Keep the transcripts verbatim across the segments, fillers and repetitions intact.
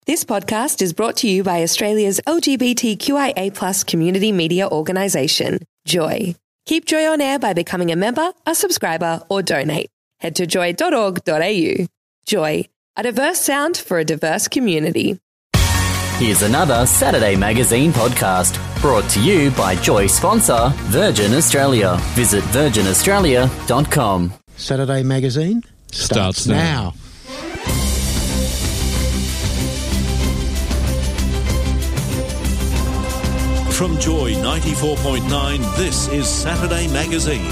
This podcast is brought to you by Australia's L G B T Q I A plus community media organisation, Joy. Keep Joy on air by becoming a member, a subscriber or donate. Head to joy dot org dot a u. Joy, a diverse sound for a diverse community. Here's another Saturday Magazine podcast brought to you by Joy sponsor Virgin Australia. Visit virgin australia dot com. Saturday Magazine starts, starts now. now. From Joy ninety-four point nine, this is Saturday Magazine.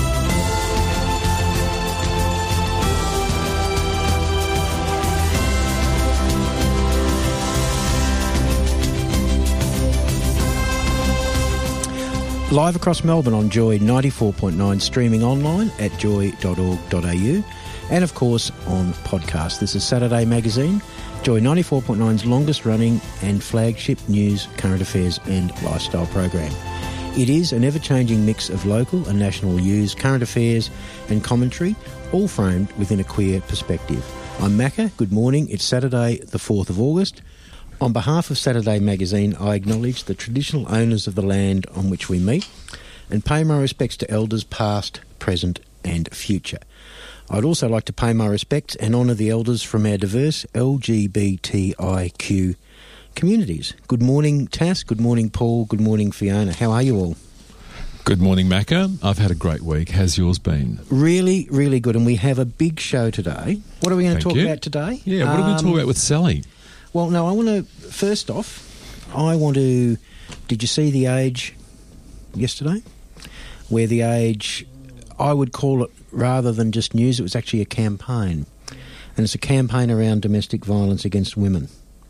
Live across Melbourne on Joy ninety-four point nine, streaming online at joy dot org dot a u, and of course on podcast. This is Saturday Magazine, Joy ninety-four point nine's longest running and flagship news, current affairs and lifestyle program. It is an ever-changing mix of local and national news, current affairs and commentary, all framed within a queer perspective. I'm Macca. Good morning. It's Saturday the fourth of August. On behalf of Saturday Magazine, I acknowledge the traditional owners of the land on which we meet and pay my respects to elders past, present and future. I'd also like to pay my respects and honour the elders from our diverse L G B T I Q communities. Good morning, Tass. Good morning, Paul. Good morning, Fiona. How are you all? Good morning, Macca. I've had a great week. How's yours been? Really, really good. And we have a big show today. What are we going to Thank talk you. about today? Yeah, what um, are we going to talk about with Sally? Well, no, I want to, first off, I want to, did you see The Age yesterday? Where The Age, I would call it, rather than just news, it was actually a campaign. And it's a campaign around domestic violence against women.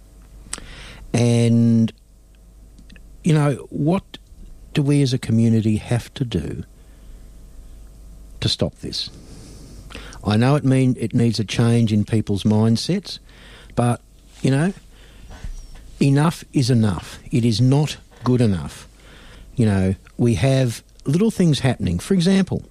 And, you know, what do we as a community have to do to stop this? I know it mean it needs a change in people's mindsets, but you know, enough is enough. It is not good enough. You know, we have little things happening. For example,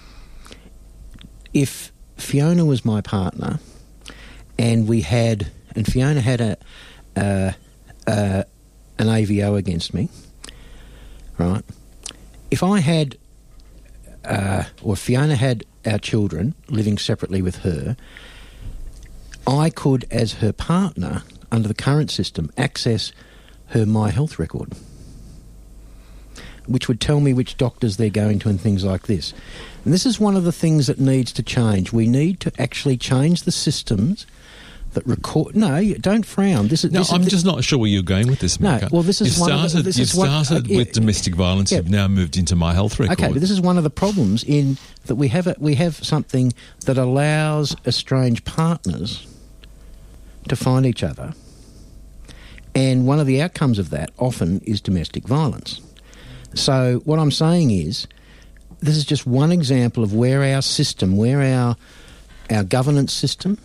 if Fiona was my partner and we had, and Fiona had a, uh, uh, an A V O against me, right? If I had, uh, or Fiona had our children living separately with her, I could, as her partner, under the current system, access her My Health record, which would tell me which doctors they're going to and things like this. And this is one of the things that needs to change. We need to actually change the systems that record... No, don't frown. This is, no, this I'm is, just not sure where you're going with this, Macca. No, well, this is you've one started, of the... This you've is one, started uh, with yeah, domestic violence. yeah. You've now moved into My Health record. Okay, but this is one of the problems in that we have a, we have something that allows estranged partners to find each other, and one of the outcomes of that often is domestic violence. So what I'm saying is, this is just one example of where our system, where our our governance system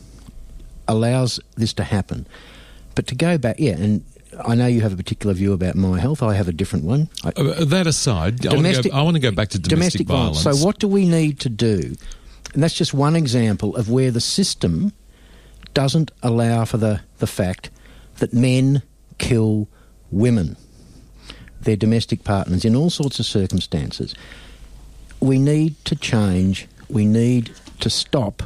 allows this to happen. But to go back, yeah, and I know you have a particular view about My Health. I have a different one. I, uh, that aside, domestic, I, want to go, I want to go back to domestic, domestic violence. violence. So what do we need to do? And that's just one example of where the system doesn't allow for the, the fact that men kill women, their domestic partners, in all sorts of circumstances. We need to change. We need to stop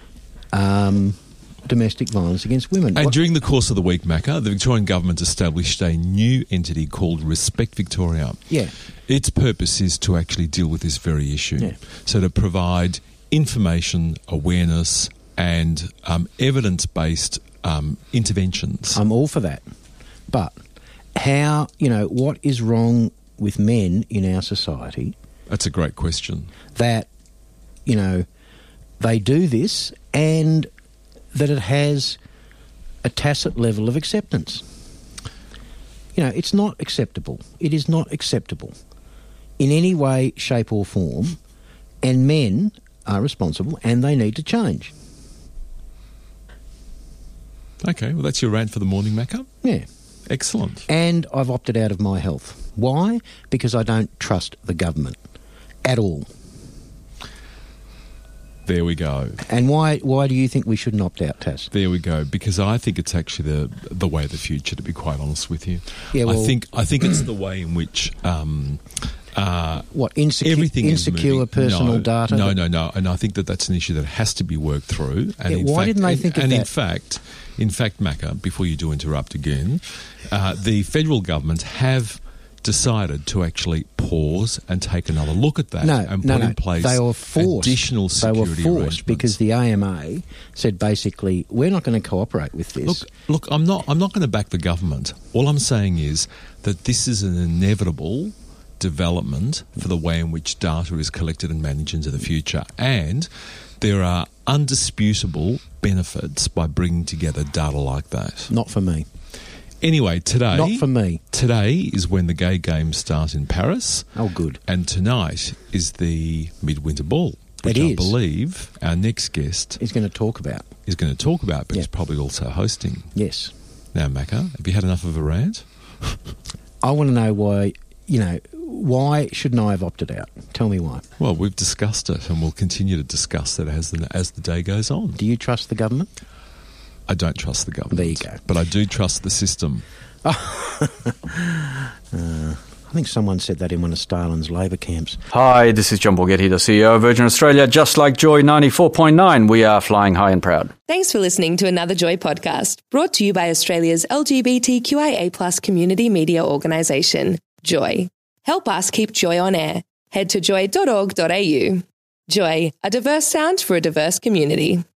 um, domestic violence against women. And what, during the course of the week, Macca, the Victorian government established a new entity called Respect Victoria. Yeah. Its purpose is to actually deal with this very issue. Yeah. So to provide information, awareness and um, evidence-based um, interventions. I'm all for that. But how, you know, what is wrong with men in our society? That's a great question. That, you know, they do this and that it has a tacit level of acceptance. You know, it's not acceptable. It is not acceptable in any way, shape or form, and men are responsible and they need to change. Okay, well, that's your rant for the morning, Macca. Yeah. Excellent. And I've opted out of My Health. Why? Because I don't trust the government at all. There we go. And why why do you think we shouldn't opt out, Taz? There we go. Because I think it's actually the the way of the future, to be quite honest with you. Yeah, well, I think I think it's the way in which um, uh, what insecu- everything insecure is moving. personal no, data. No, no, no. And I think that that's an issue that has to be worked through. And Yeah, in why fact, didn't they and, think of and that? in fact, in fact, Macca, before you do interrupt again, uh, the federal government have decided to actually pause and take another look at that No, and no, put no. in place they were forced. additional They were security forced arrangements. because the A M A said basically we're not going to cooperate with this. Look, look, I'm not. I'm not going to back the government. All I'm saying is that this is an inevitable development for the way in which data is collected and managed into the future, and there are undisputable benefits by bringing together data like that. Not for me. Anyway, today, Not for me. Today is when the Gay Games start in Paris. Oh, good. And tonight is the Midwinter Ball, which It I is. believe our next guest He's going to talk about. is going to talk about, but Yeah. he's probably also hosting. Yes. Now, Macca, have you had enough of a rant? I want to know why, you know, why shouldn't I have opted out? Tell me why. Well, we've discussed it, and we'll continue to discuss it as the as the day goes on. Do you trust the government? I don't trust the government. There you go. But I do trust the system. Uh, I think someone said that in one of Stalin's labour camps. Hi, this is John Borghetti, the C E O of Virgin Australia. Just like Joy ninety-four point nine, we are flying high and proud. Thanks for listening to another Joy podcast, brought to you by Australia's L G B T Q I A plus community media organisation, Joy. Help us keep Joy on air. Head to joy dot org dot a u. Joy, a diverse sound for a diverse community.